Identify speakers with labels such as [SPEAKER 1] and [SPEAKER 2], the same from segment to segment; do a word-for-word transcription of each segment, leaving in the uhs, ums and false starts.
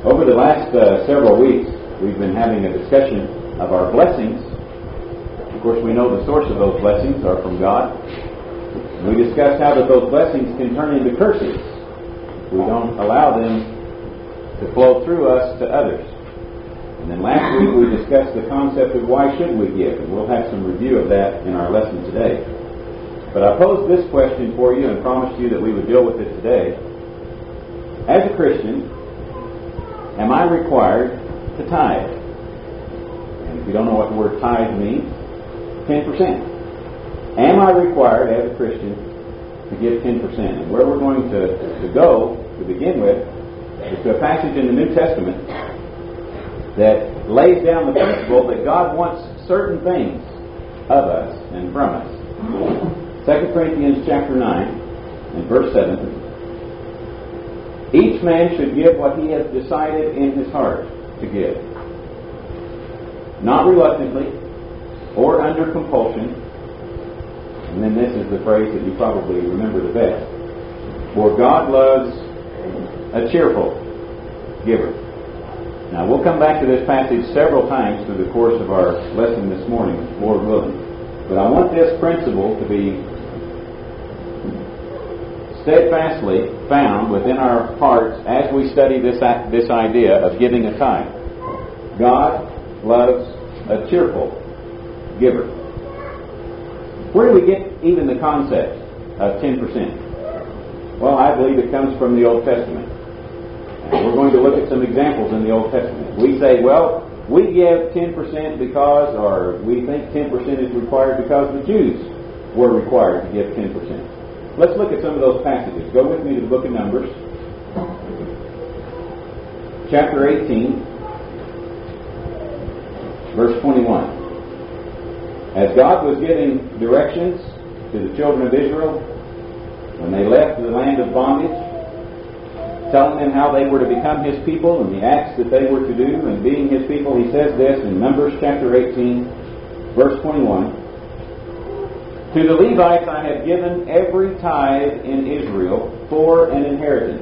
[SPEAKER 1] Over the last uh, several weeks, we've been having a discussion of our blessings. Of course, we know the source of those blessings are from God. We discussed how that those blessings can turn into curses if we don't allow them to flow through us to others. And then last week we discussed the concept of why should we give, and we'll have some review of that in our lesson today. But I posed this question for you and promised you that we would deal with it today. As a Christian, am I required to tithe? And if you don't know what the word tithe means, ten percent. Am I required as a Christian to give ten percent? And where we're going to, to go to begin with is to a passage in the New Testament that lays down the principle that God wants certain things of us and from us. Second Corinthians chapter nine and verse seven. Each man should give what he has decided in his heart to give, not reluctantly or under compulsion. And then this is the phrase that you probably remember the best. For God loves a cheerful giver. Now we'll come back to this passage several times through the course of our lesson this morning, Lord willing. But I want this principle to be steadfastly found within our hearts as we study this this idea of giving a tithe. God loves a cheerful giver. Where do we get even the concept of ten percent? Well, I believe it comes from the Old Testament. And we're going to look at some examples in the Old Testament. We say, well, we give ten percent because, or we think ten percent is required because the Jews were required to give ten percent. Let's look at some of those passages. Go with me to the book of Numbers, chapter eighteen, verse twenty-one. As God was giving directions to the children of Israel when they left the land of bondage, telling them how they were to become His people and the acts that they were to do and being His people, He says this in Numbers chapter eighteen, verse twenty-one. To the Levites I have given every tithe in Israel for an inheritance,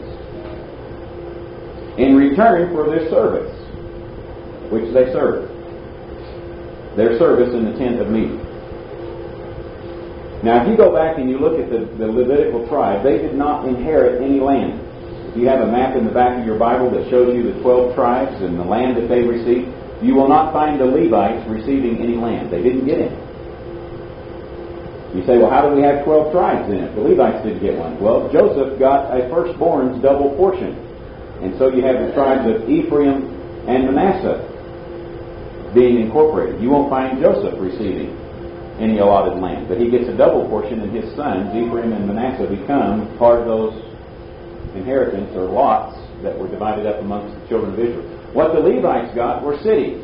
[SPEAKER 1] in return for their service, which they serve. Their service in the tent of meeting. Now, if you go back and you look at the, the Levitical tribe, they did not inherit any land. If you have a map in the back of your Bible that shows you the twelve tribes and the land that they received, you will not find the Levites receiving any land. They didn't get any. You say, well, how do we have twelve tribes in it? The Levites didn't get one. Well, Joseph got a firstborn's double portion. And so you have the tribes of Ephraim and Manasseh being incorporated. You won't find Joseph receiving any allotted land. But he gets a double portion, and his sons, Ephraim and Manasseh, become part of those inheritance or lots that were divided up amongst the children of Israel. What the Levites got were cities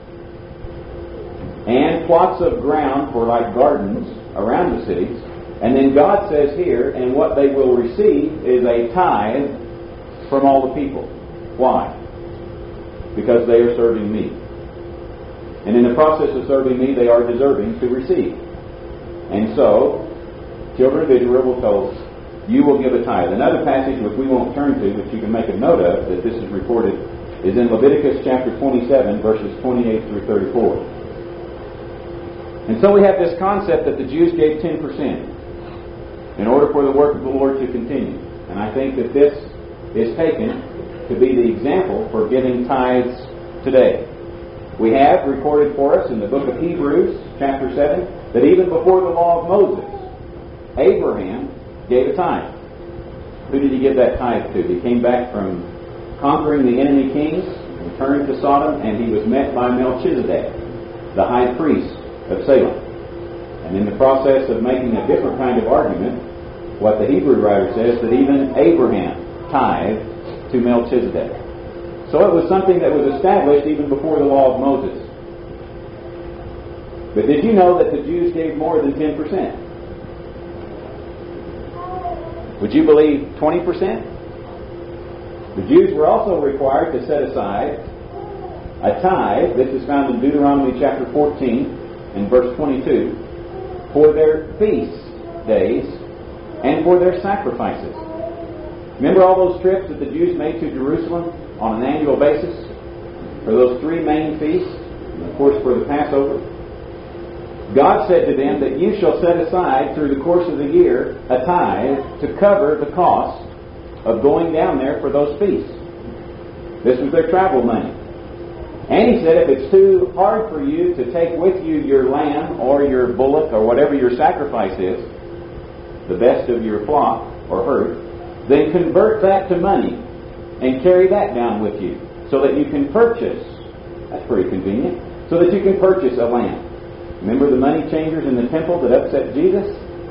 [SPEAKER 1] and plots of ground for like gardens around the cities. And then God says here, and what they will receive is a tithe from all the people. Why? Because they are serving me. And in the process of serving me, they are deserving to receive. And so, children of Israel were told, you will give a tithe. Another passage which we won't turn to, but you can make a note of, that this is recorded, is in Leviticus chapter twenty-seven, verses twenty-eight through thirty-four. And so we have this concept that the Jews gave ten percent in order for the work of the Lord to continue. And I think that this is taken to be the example for giving tithes today. We have recorded for us in the book of Hebrews, chapter seven, that even before the law of Moses, Abraham gave a tithe. Who did he give that tithe to? He came back from conquering the enemy kings, returned to Sodom, and he was met by Melchizedek, the high priest of Salem. And in the process of making a different kind of argument, what the Hebrew writer says, that even Abraham tithed to Melchizedek. So it was something that was established even before the law of Moses. But did you know that the Jews gave more than ten percent? Would you believe twenty percent? The Jews were also required to set aside a tithe. This is found in Deuteronomy chapter fourteen and verse twenty-two, for their feast days and for their sacrifices. Remember all those trips that the Jews made to Jerusalem on an annual basis? For those three main feasts, and of course for the Passover? God said to them that you shall set aside through the course of the year a tithe to cover the cost of going down there for those feasts. This was their travel money. And He said if it's too hard for you to take with you your lamb or your bullock or whatever your sacrifice is, the best of your flock or herd, then convert that to money and carry that down with you so that you can purchase, that's pretty convenient, so that you can purchase a lamb. Remember the money changers in the temple that upset Jesus?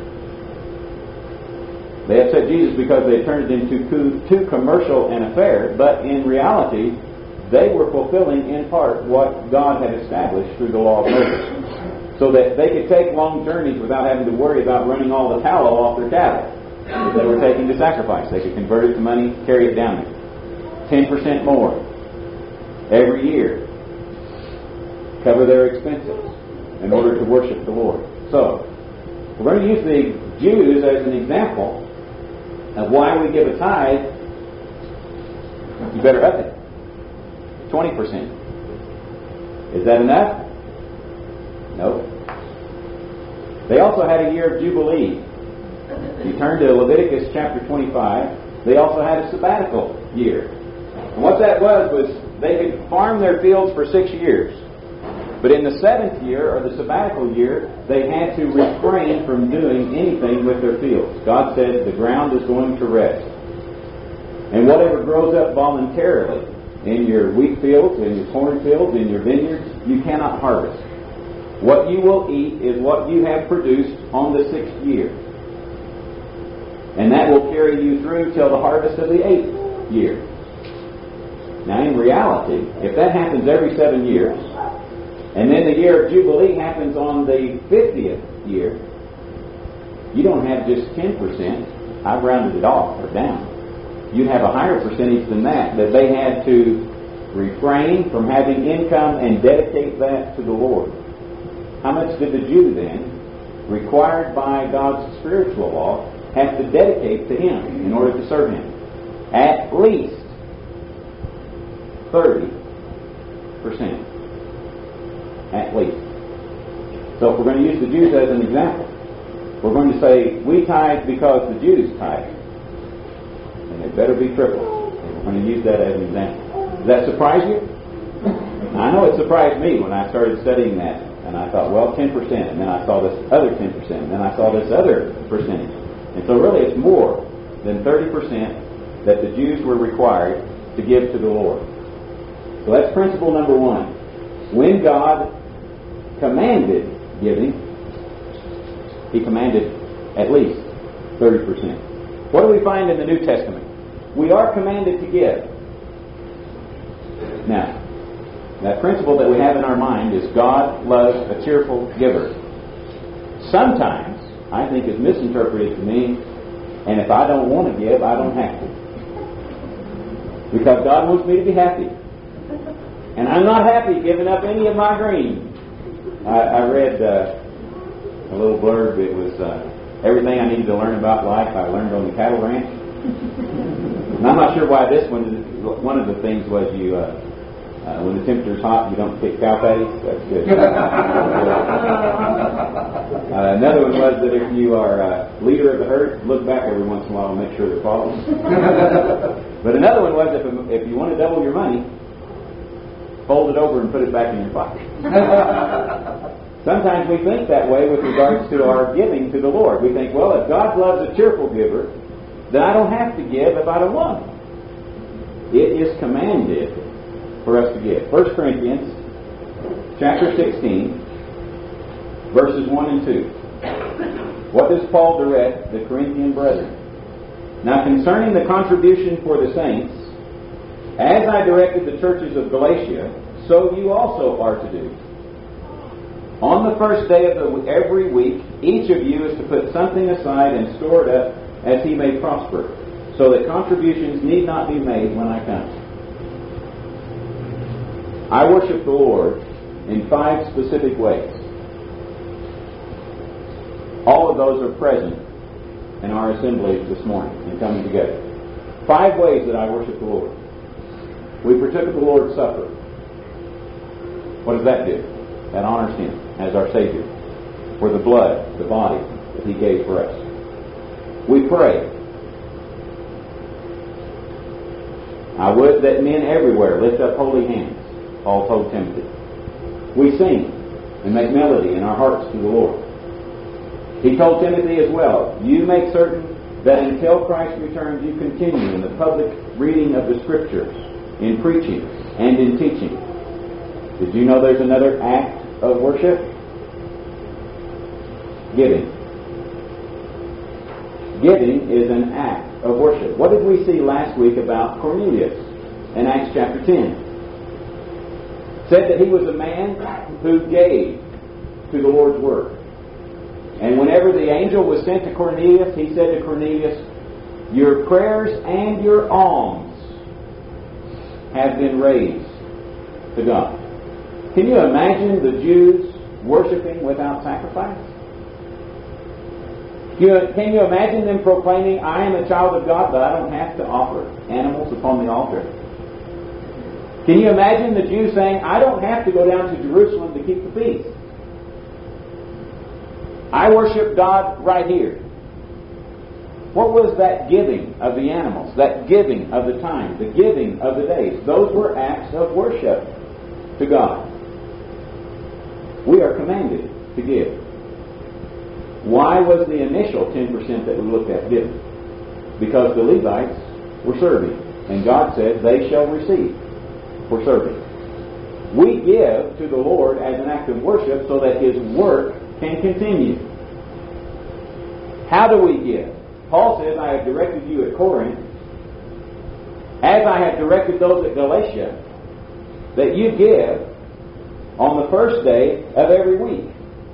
[SPEAKER 1] They upset Jesus because they turned it into too commercial an affair, but in reality, they were fulfilling in part what God had established through the law of Moses, so that they could take long journeys without having to worry about running all the tallow off their cattle that they were taking to sacrifice. They could convert it to money, carry it down there. ten percent more every year. Cover their expenses in order to worship the Lord. So, we're going to use the Jews as an example of why we give a tithe. You better up it. twenty percent. Is that enough? No. They also had a year of Jubilee. If you turn to Leviticus chapter twenty-five, they also had a sabbatical year. And what that was, was they could farm their fields for six years. But in the seventh year, or the sabbatical year, they had to refrain from doing anything with their fields. God said the ground is going to rest. And whatever grows up voluntarily in your wheat fields, in your corn fields, in your vineyards, you cannot harvest. What you will eat is what you have produced on the sixth year. And that will carry you through till the harvest of the eighth year. Now in reality, if that happens every seven years, and then the year of Jubilee happens on the fiftieth year, you don't have just ten percent. I've rounded it off or down. You have a higher percentage than that, that they had to refrain from having income and dedicate that to the Lord. How much did the Jew then, required by God's spiritual law, have to dedicate to Him in order to serve Him? At least thirty percent. At least. So if we're going to use the Jews as an example, we're going to say we tithe because the Jews tithe. And it better be triple. And we're going to use that as an example. Does that surprise you? I know it surprised me when I started studying that. And I thought, well, ten percent. And then I saw this other ten percent. And then I saw this other percentage. And so really it's more than thirty percent that the Jews were required to give to the Lord. So that's principle number one. When God commanded giving, He commanded at least thirty percent. What do we find in the New Testament? We are commanded to give. Now, that principle that we have in our mind is God loves a cheerful giver. Sometimes, I think it's misinterpreted to mean, and if I don't want to give, I don't have to. Because God wants me to be happy. And I'm not happy giving up any of my dreams. I, I read uh, a little blurb. It was uh, everything I needed to learn about life I learned on the cattle ranch. And I'm not sure why this one. One of the things was you, uh, uh, when the temperature's hot, you don't pick cow patties. That's good. uh, another one was that if you are uh, leader of the herd, look back every once in a while and make sure they're following. But another one was if if you want to double your money, fold it over and put it back in your pocket. Sometimes we think that way with regards to our giving to the Lord. We think, well, if God loves a cheerful giver, then I don't have to give if I don't want. It is commanded for us to give. First Corinthians chapter sixteen, verses one and two. What does Paul direct the Corinthian brethren? Now concerning the contribution for the saints, as I directed the churches of Galatia, so you also are to do. On the first day of the, every week, each of you is to put something aside and store it up as he may prosper, so that contributions need not be made when I come. I worship the Lord in five specific ways. All of those are present in our assembly this morning and coming together. Five ways that I worship the Lord. We partook of the Lord's Supper. What does that do? That honors Him as our Savior for the blood, the body that He gave for us. We pray. I would that men everywhere lift up holy hands, Paul told Timothy. We sing and make melody in our hearts to the Lord. He told Timothy as well, you make certain that until Christ returns you continue in the public reading of the Scriptures, in preaching and in teaching. Did you know there's another act of worship? Giving. Giving is an act of worship. What did we see last week about Cornelius in Acts chapter ten? It said that he was a man who gave to the Lord's work. And whenever the angel was sent to Cornelius, he said to Cornelius, your prayers and your alms have been raised to God. Can you imagine the Jews worshiping without sacrifice? Can you imagine them proclaiming, I am a child of God, but I don't have to offer animals upon the altar? Can you imagine the Jews saying, I don't have to go down to Jerusalem to keep the feast? I worship God right here. What was that giving of the animals? That giving of the time? The giving of the days? Those were acts of worship to God. We are commanded to give. Why was the initial ten percent that we looked at given? Because the Levites were serving. And God said they shall receive for serving. We give to the Lord as an act of worship so that His work can continue. How do we give? Paul says, I have directed you at Corinth, as I have directed those at Galatia, that you give on the first day of every week,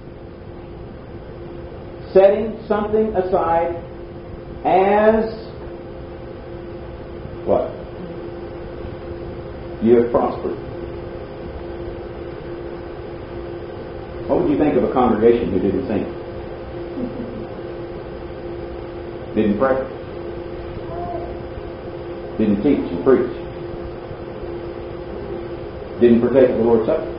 [SPEAKER 1] setting something aside as what? You have prospered. What would you think of a congregation who didn't sing? Didn't pray? Didn't teach and preach? Didn't partake of the Lord's Supper?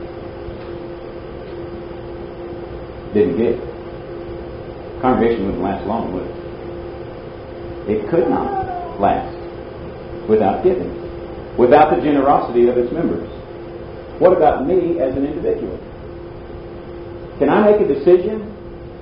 [SPEAKER 1] Didn't give? Congregation wouldn't last long, would it? It could not last without giving, without the generosity of its members. What about me as an individual? Can I make a decision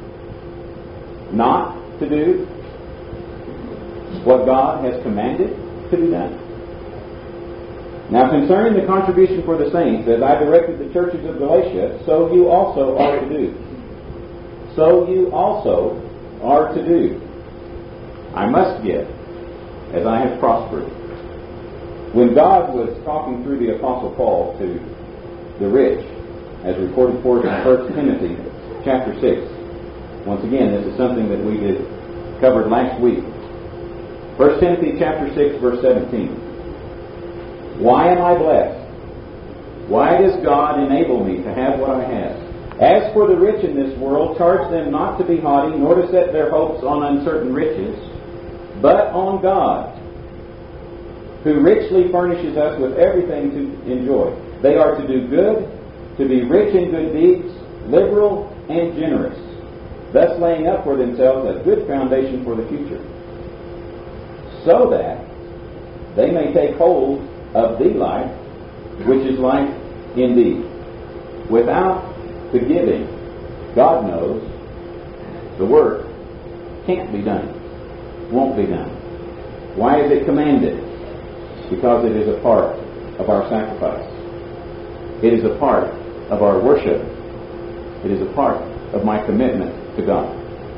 [SPEAKER 1] not to do what God has commanded to be done? Now, concerning the contribution for the saints, as I directed the churches of Galatia, so you also are to do. So you also are to do. I must give, as I have prospered. When God was talking through the Apostle Paul to the rich, as recorded for us in First Timothy chapter six. Once again, this is something that we did covered last week. First Timothy chapter six, verse seventeen. Why am I blessed? Why does God enable me to have what I have? As for the rich in this world, charge them not to be haughty, nor to set their hopes on uncertain riches, but on God, who richly furnishes us with everything to enjoy. They are to do good, to be rich in good deeds, liberal and generous, thus laying up for themselves a good foundation for the future, so that they may take hold of the life, which is life indeed. Without the giving, God knows, the work can't be done, won't be done. Why is it commanded? Because it is a part of our sacrifice. It is a part of our worship. It is a part of my commitment to God.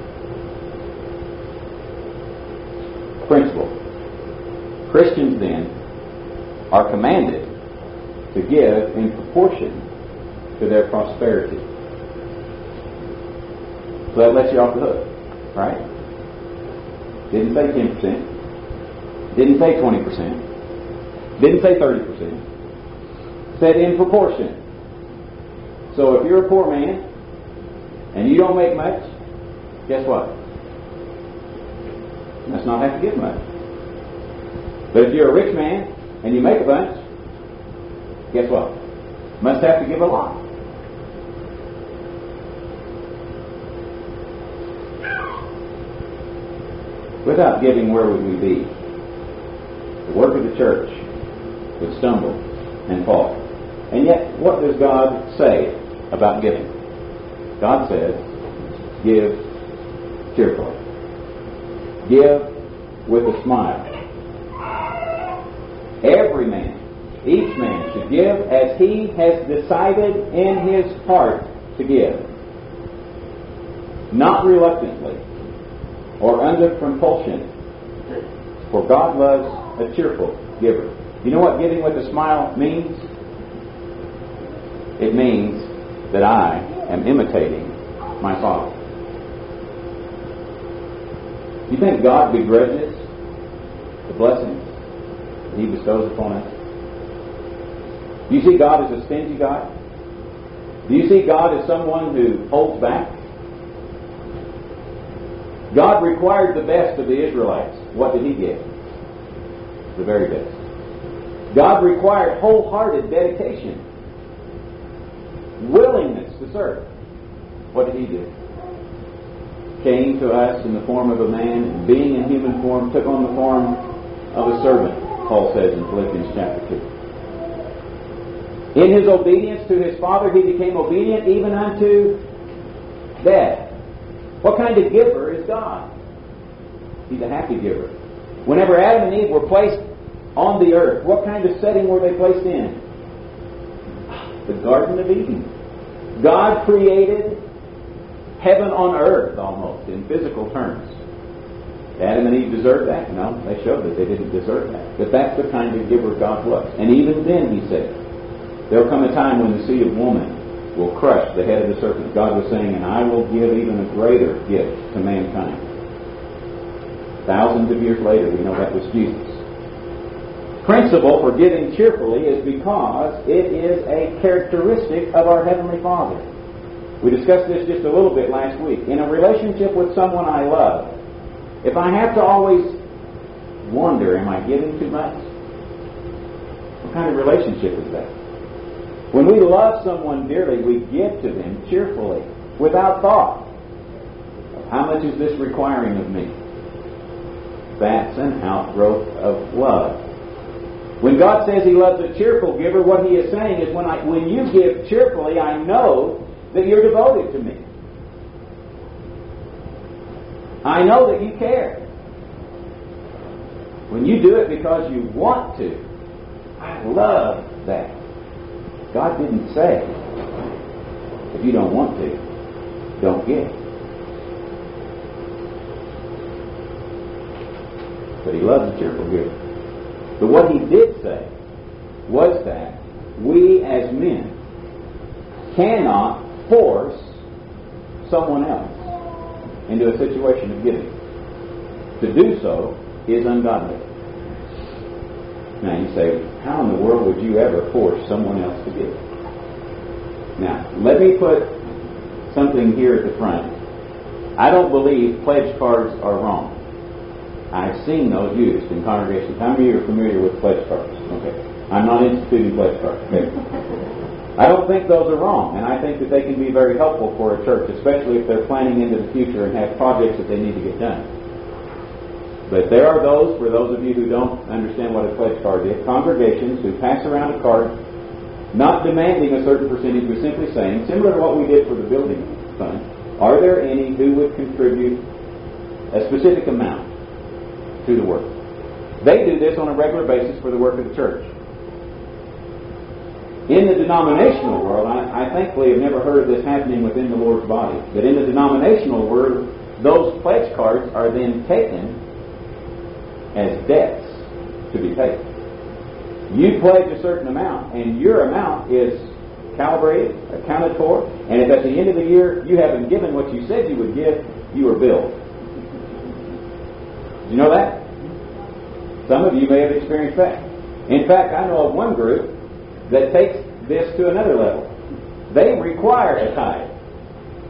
[SPEAKER 1] Principle. Christians then are commanded to give in proportion to their prosperity. So that lets you off the hook, right? Didn't say ten percent. Didn't say twenty percent. Didn't say thirty percent. Said in proportion. So if you're a poor man and you don't make much, guess what? You must not have to give much. But if you're a rich man and you make a bunch, guess what? Must have to give a lot. Without giving, where would we be? The work of the church would stumble and fall. And yet, what does God say about giving? God says, give cheerfully. Give with a smile. Every man, each man should give as he has decided in his heart to give. Not reluctantly or under compulsion. For God loves a cheerful giver. You know what giving with a smile means? It means that I am imitating my Father. You think God begrudges the blessings that He bestows upon us? Do you see God as a stingy God? Do you see God as someone who holds back? God required the best of the Israelites. What did He give? The very best. God required wholehearted dedication, willingness to serve. What did He do? Came to us in the form of a man, and being in human form, took on the form of a servant, Paul says in Philippians chapter two. In His obedience to His Father, He became obedient even unto death. What kind of giver is God? He's a happy giver. Whenever Adam and Eve were placed on the earth, what kind of setting were they placed in? The Garden of Eden. God created heaven on earth almost, in physical terms. Adam and Eve deserved that? No, they showed that they didn't deserve that. But that's the kind of giver God was. And even then, He said, there'll come a time when the seed of woman will crush the head of the serpent. God was saying, and I will give even a greater gift to mankind. Thousands of years later, we know that was Jesus. Principle for giving cheerfully is because it is a characteristic of our Heavenly Father. We discussed this just a little bit last week. In a relationship with someone I love, if I have to always wonder, am I giving too much? What kind of relationship is that? When we love someone dearly, we give to them cheerfully, without thought of how much is this requiring of me. That's an outgrowth of love. When God says He loves a cheerful giver, what He is saying is when I, when you give cheerfully, I know that you're devoted to me. I know that you care. When you do it because you want to, I love that. God didn't say, if you don't want to, don't give. But He loves a cheerful giver. But what He did say was that we as men cannot force someone else into a situation of giving. To do so is ungodly. Now you say, how in the world would you ever force someone else to give? Now, let me put something here at the front. I don't believe pledge cards are wrong. I've seen those used in congregations. How many of you are familiar with pledge cards? Okay. I'm not instituting pledge cards. Okay. I don't think those are wrong, and I think that they can be very helpful for a church, especially if they're planning into the future and have projects that they need to get done. But there are those, for those of you who don't understand what a pledge card is, congregations who pass around a card, not demanding a certain percentage, but simply saying, similar to what we did for the building fund, are there any who would contribute a specific amount to the work? They do this on a regular basis for the work of the church. In the denominational world, I, I thankfully have never heard of this happening within the Lord's body, but in the denominational world, those pledge cards are then taken as debts to be paid. You pledge a certain amount, and your amount is calibrated, accounted for, and if at the end of the year you haven't given what you said you would give, you are billed. Did you know that? Some of you may have experienced that. In fact, I know of one group that takes this to another level. They require a tithe.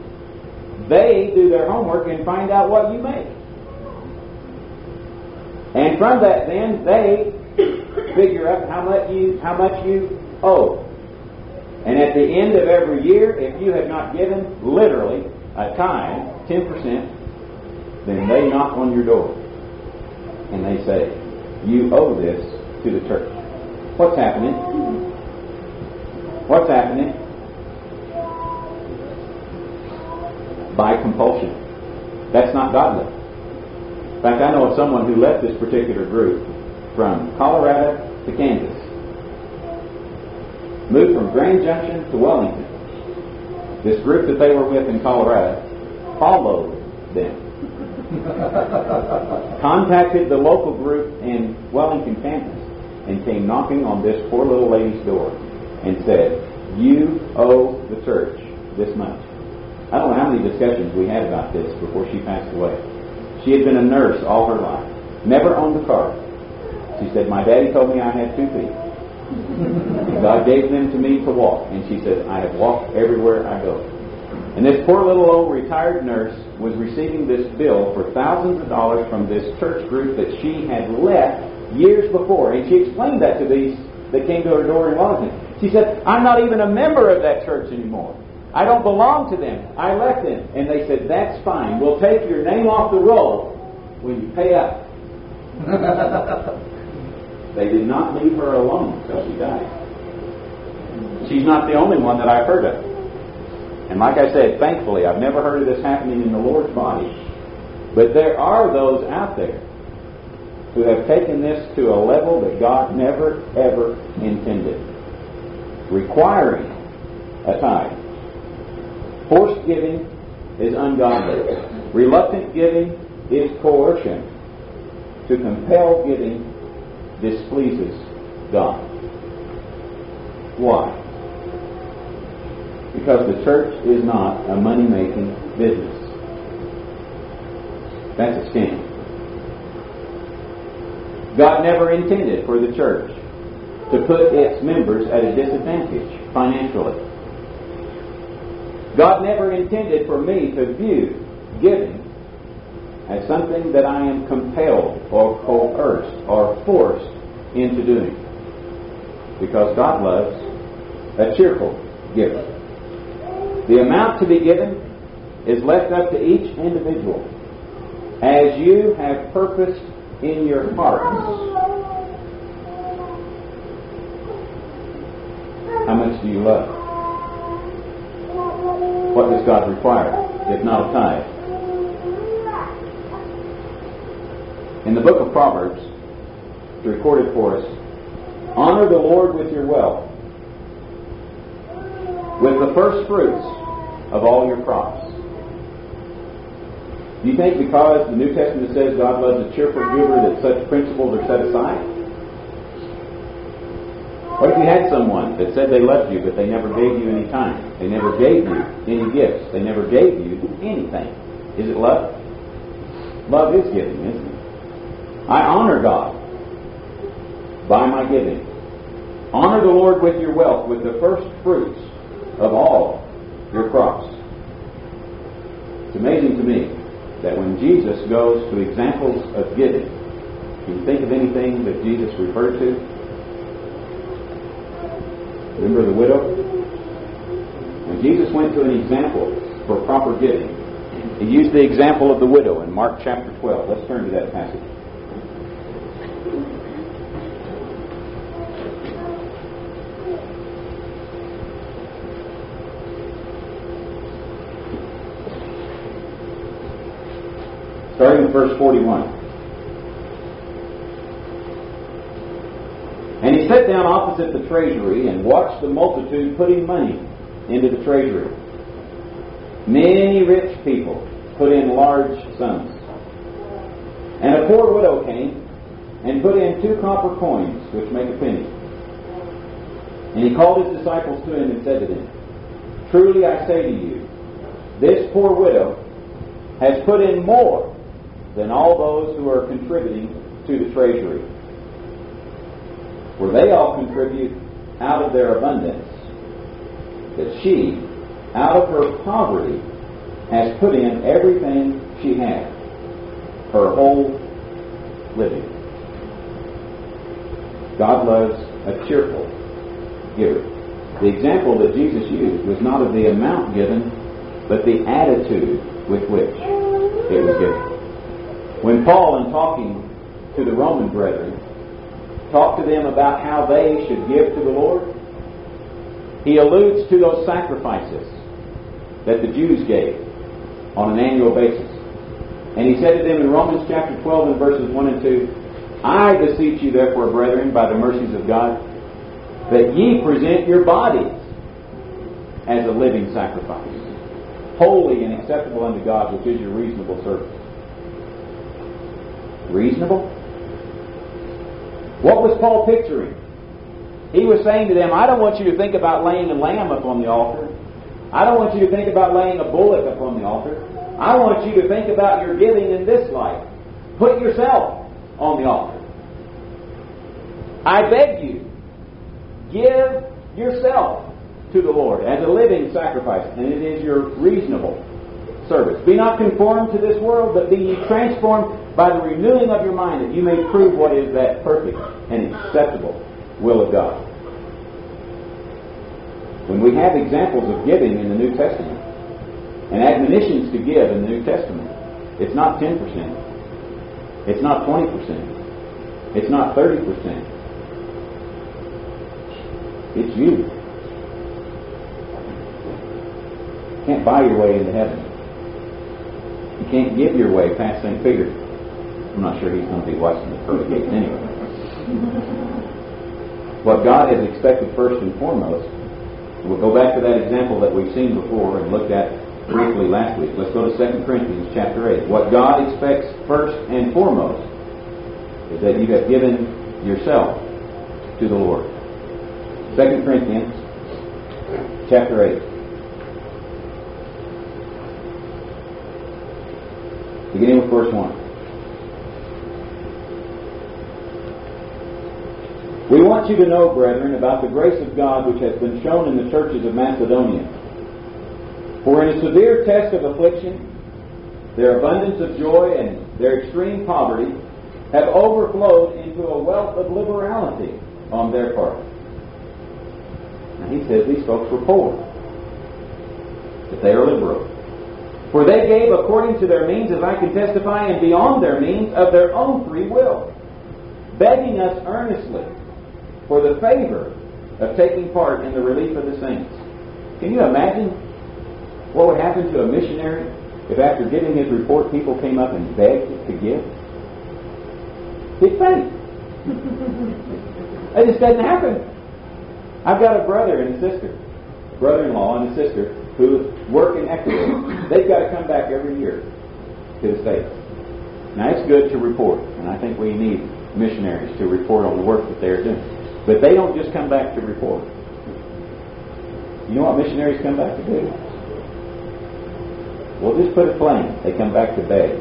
[SPEAKER 1] They do their homework and find out what you make. And from that then, they figure up how much you, how much you owe. And at the end of every year, if you have not given literally a tithe, ten percent, then they knock on your door. And they say, you owe this to the church. What's happening? What's happening? By compulsion. That's not godly. In fact, I know of someone who left this particular group from Colorado to Kansas. Moved from Grand Junction to Wellington. This group that they were with in Colorado followed them. Contacted the local group in Wellington, Kansas, and came knocking on this poor little lady's door and said, you owe the church this much. I don't know how many discussions we had about this before she passed away. She had been a nurse all her life. Never owned a car. She said, my daddy told me I had two feet. God gave them to me to walk. And she said, I have walked everywhere I go. And this poor little old retired nurse was receiving this bill for thousands of dollars from this church group that she had left years before. And she explained that to these that came to her door in Wellington. She said, I'm not even a member of that church anymore. I don't belong to them. I left them. And they said, that's fine. We'll take your name off the roll when you pay up. They did not leave her alone until she died. She's not the only one that I've heard of. And like I said, thankfully, I've never heard of this happening in the Lord's body. But there are those out there who have taken this to a level that God never, ever intended. Requiring a tithe. Forced giving is ungodly. Reluctant giving is coercion. To compel giving displeases God. Why? Because the church is not a money-making business. That's a scam. God never intended for the church to put its members at a disadvantage financially. God never intended for me to view giving as something that I am compelled or coerced or forced into doing. Because God loves a cheerful giver. The amount to be given is left up to each individual as you have purposed in your hearts. How much do you love? What does God require, if not a tithe? In the book of Proverbs, it's recorded for us, honor the Lord with your wealth, with the first fruits of all your crops. Do you think because the New Testament says God loves a cheerful giver that such principles are set aside? What if you had someone that said they loved you, but they never gave you any time? They never gave you any gifts. They never gave you anything. Is it love? Love is giving, isn't it? I honor God by my giving. Honor the Lord with your wealth, with the first fruits of all your crops. It's amazing to me that when Jesus goes to examples of giving, can you think of anything that Jesus referred to? Remember the widow? When Jesus went to an example for proper giving, he used the example of the widow in Mark chapter twelve. Let's turn to that passage. Starting with verse forty-one. And he sat down opposite the treasury and watched the multitude putting money into the treasury. Many rich people put in large sums. And a poor widow came and put in two copper coins, which make a penny. And he called his disciples to him and said to them, truly I say to you, this poor widow has put in more than all those who are contributing to the treasury. For they all contribute out of their abundance, but she, out of her poverty, has put in everything she had, her whole living. God loves a cheerful giver. The example that Jesus used was not of the amount given, but the attitude with which it was given. When Paul, in talking to the Roman brethren, talked to them about how they should give to the Lord, he alludes to those sacrifices that the Jews gave on an annual basis. And he said to them in Romans chapter twelve and verses one and two, I beseech you therefore, brethren, by the mercies of God, that ye present your bodies as a living sacrifice, holy and acceptable unto God, which is your reasonable service. Reasonable? What was Paul picturing? He was saying to them, I don't want you to think about laying a lamb upon the altar. I don't want you to think about laying a bullock upon the altar. I want you to think about your giving in this life. Put yourself on the altar. I beg you, give yourself to the Lord as a living sacrifice, and it is your reasonable service. Be not conformed to this world, but be ye transformed by the renewing of your mind, that you may prove what is that perfect and acceptable will of God. When we have examples of giving in the New Testament and admonitions to give in the New Testament, it's not ten percent. It's not twenty percent. It's not thirty percent. It's you. You can't buy your way into heaven. You can't give your way past Saint Peter. I'm not sure he's going to be watching the pearly gates anyway. What God has expected first and foremost, we'll go back to that example that we've seen before and looked at briefly last week. Let's go to Second Corinthians chapter eight. What God expects first and foremost is that you have given yourself to the Lord. Second Corinthians chapter eight. Beginning with verse one. We want you to know, brethren, about the grace of God which has been shown in the churches of Macedonia. For in a severe test of affliction, their abundance of joy and their extreme poverty have overflowed into a wealth of liberality on their part. Now he says these folks were poor, but they are liberal. For they gave according to their means, as I can testify, and beyond their means, of their own free will, begging us earnestly for the favor of taking part in the relief of the saints. Can you imagine what would happen to a missionary if after giving his report people came up and begged to give? He'd faint. It just doesn't happen. I've got a brother and a sister, a brother-in-law and a sister who work in Ecuador. They've got to come back every year to the States. Now it's good to report, and I think we need missionaries to report on the work that they're doing. But they don't just come back to report. You know what missionaries come back to do? We'll just put it plain. They come back to beg.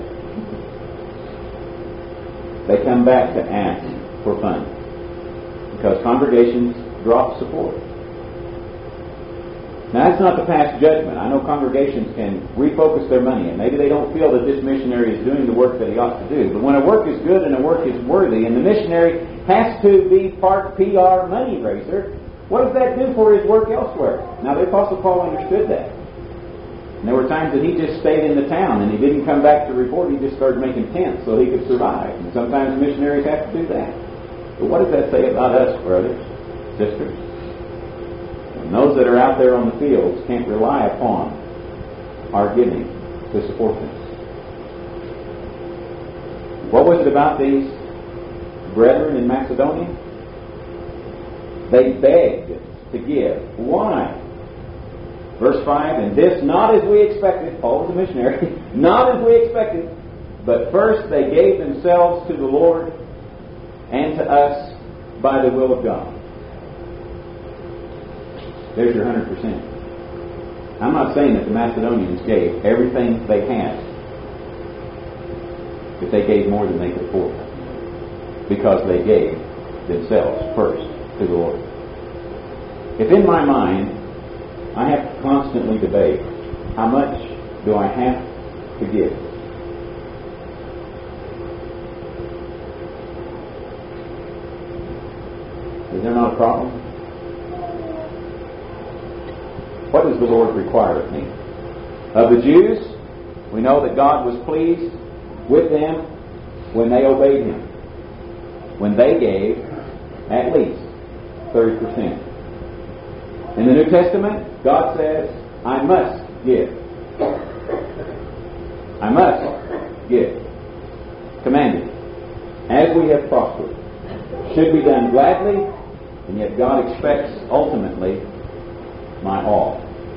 [SPEAKER 1] They come back to ask for funds. Because congregations drop support. Now that's not to pass judgment. I know congregations can refocus their money, and maybe they don't feel that this missionary is doing the work that he ought to do. But when a work is good and a work is worthy, and the missionary has to be part P R money raiser, what does that do for his work elsewhere? Now the Apostle Paul understood that. And there were times that he just stayed in the town and he didn't come back to report. He just started making tents so he could survive. And sometimes missionaries have to do that. But what does that say about us, brothers, sisters? And those that are out there on the fields can't rely upon our giving to support them. What was it about these brethren in Macedonia? They begged to give. Why? Verse five, and this not as we expected, Paul was a missionary, not as we expected, but first they gave themselves to the Lord and to us by the will of God. There's your one hundred percent. I'm not saying that the Macedonians gave everything they had, but they gave more than they could afford, because they gave themselves first to the Lord. If in my mind I have to constantly debate, how much do I have to give? Is there not a problem? What does the Lord require of me? Of the Jews, we know that God was pleased with them when they obeyed Him, when they gave at least thirty percent. In the New Testament, God says, I must give. I must give. Commanded. As we have prospered. Should be done gladly, and yet God expects ultimately my all.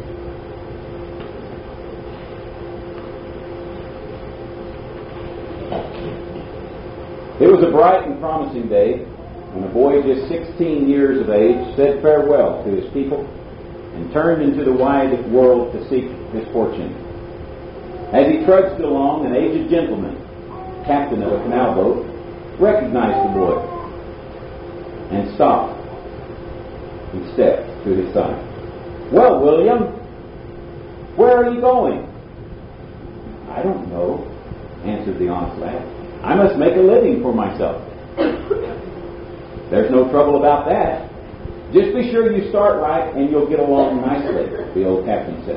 [SPEAKER 1] It was a bright and promising day when a boy just sixteen years of age said farewell to his people and turned into the wide world to seek his fortune. As he trudged along, an aged gentleman, captain of a canal boat, recognized the boy and stopped and stepped to his side. Well, William, where are you going? I don't know, answered the honest lad. I must make a living for myself. There's no trouble about that. Just be sure you start right and you'll get along nicely, the old captain said.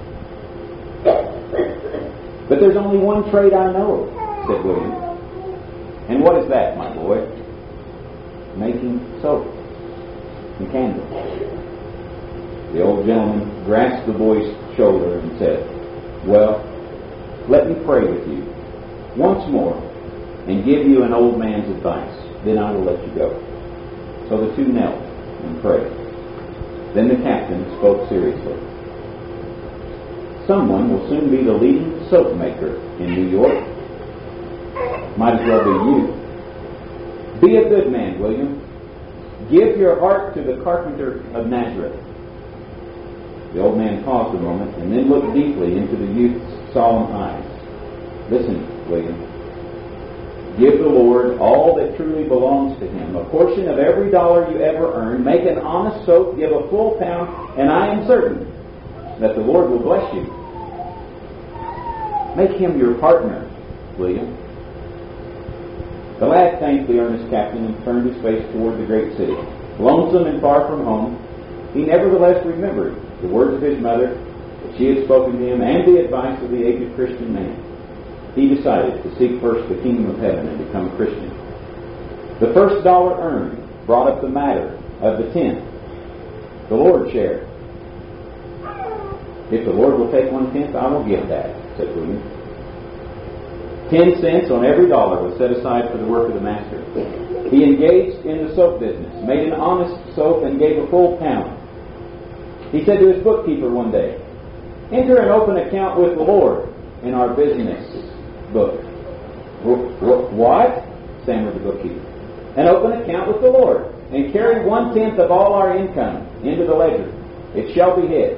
[SPEAKER 1] But there's only one trade I know, said William. And what is that, my boy? Making soap and candles. The old gentleman grasped the boy's shoulder and said, well, let me pray with you once more and give you an old man's advice. Then I will let you go. So the two knelt and prayed. Then the captain spoke seriously. Someone will soon be the leading soap maker in New York. Might as well be you. Be a good man, William. Give your heart to the carpenter of Nazareth. The old man paused a moment and then looked deeply into the youth's solemn eyes. Listen, William. Give the Lord all that truly belongs to Him, a portion of every dollar you ever earn. Make an honest soap, give a full pound, and I am certain that the Lord will bless you. Make Him your partner, William. The lad thanked the earnest captain and turned his face toward the great city. Lonesome and far from home, he nevertheless remembered the words of his mother that she had spoken to him and the advice of the aged Christian man. He decided to seek first the kingdom of heaven and become a Christian. The first dollar earned brought up the matter of the tenth. The Lord shared. If the Lord will take one tenth, I will give that, said William. Ten cents on every dollar was set aside for the work of the master. He engaged in the soap business, made an honest soap, and gave a full pound. He said to his bookkeeper one day, enter an open account with the Lord in our business book. What? Stammered the bookkeeper. An open account with the Lord, and carry one-tenth of all our income into the ledger. It shall be his.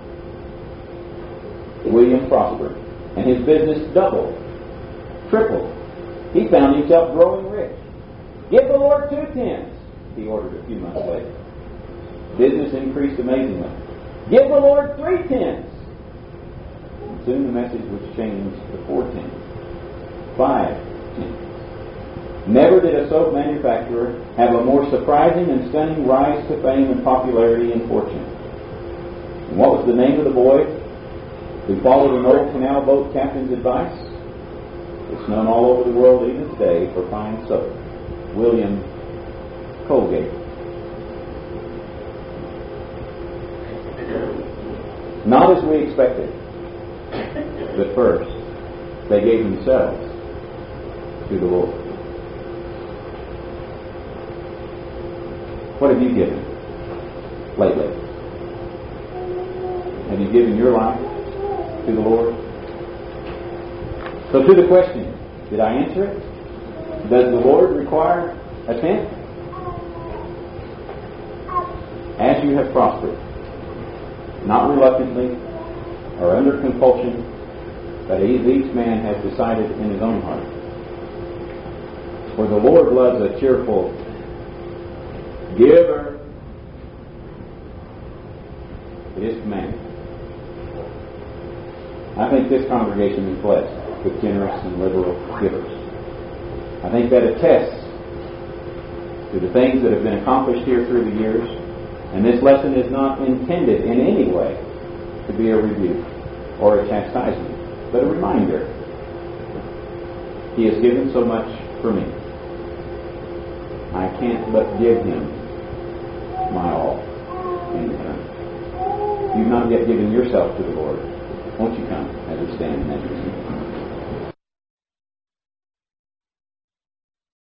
[SPEAKER 1] William prospered, and his business doubled, tripled. He found himself growing rich. Give the Lord two tenths, he ordered a few months later. Business increased amazingly. Give the Lord three tenths. And soon the message was changed to four tenths. Five tenths. Never did a soap manufacturer have a more surprising and stunning rise to fame and popularity and fortune. And what was the name of the boy who followed an old canal boat captain's advice? It's known all over the world even today for fine soap. William Colgate. Not as we expected, but first they gave themselves to the Lord. What have you given lately? Have you given your life to the Lord? So to the question, did I answer it? Does the Lord require a tenth? As you have prospered, not reluctantly or under compulsion, but as each man has decided in his own heart. For the Lord loves a cheerful giver. It is commanded. I think this congregation is blessed with generous and liberal givers. I think that attests to the things that have been accomplished here through the years. And this lesson is not intended in any way to be a rebuke or a chastisement, but a reminder. He has given so much for me. I can't but give Him my all in return. You've not yet given yourself to the Lord. Won't you come as we stand and as we sing?